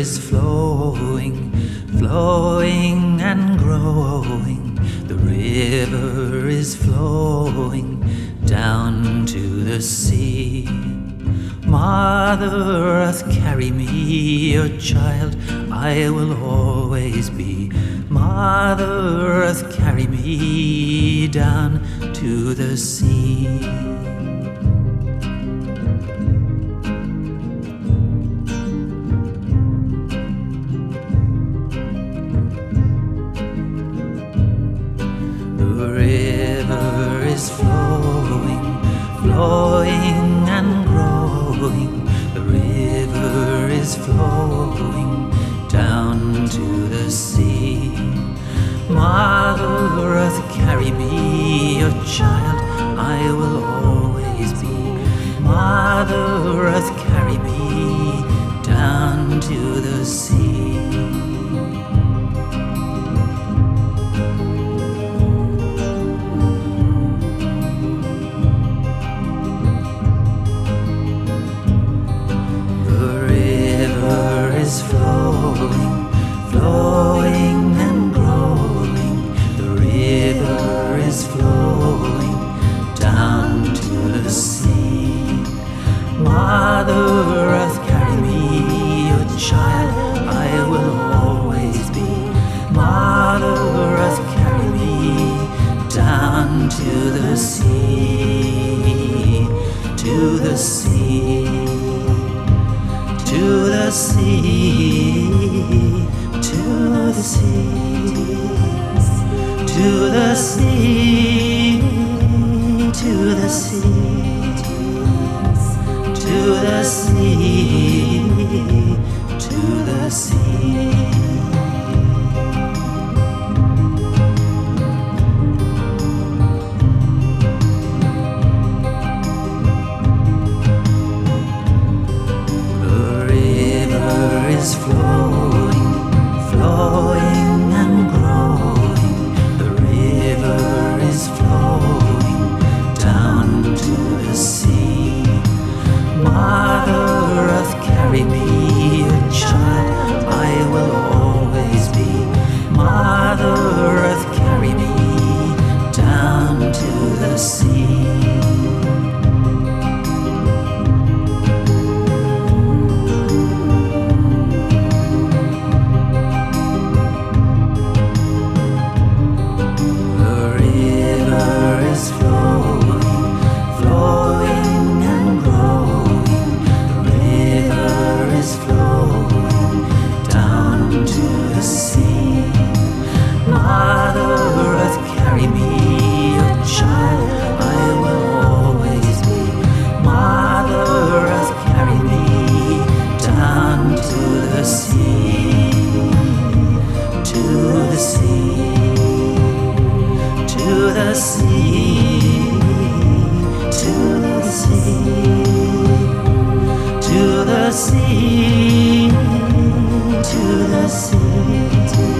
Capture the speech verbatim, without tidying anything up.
is flowing, flowing and growing. The river is flowing down to the sea. Mother Earth, carry me, your child I will always be. Mother Earth, carry me down to the sea. The river is flowing, flowing and growing. The river is flowing down to the sea. Mother Earth, carry me, your child I will always be. Mother Earth, carry me down to the sea. Is flowing, flowing and growing. The river is flowing down to the sea. Mother Earth, carry me, your child I will always be. Mother Earth, carry me down to the sea, to the sea. To the sea, to the sea, to the sea, to the sea, to the sea, to the sea. Is flowing, flowing and growing. The river is flowing down to the sea. Mother Earth, carry me, your child I will always be. Mother Earth, carry me down to the sea. To the sea, to the sea, to the sea, to the sea.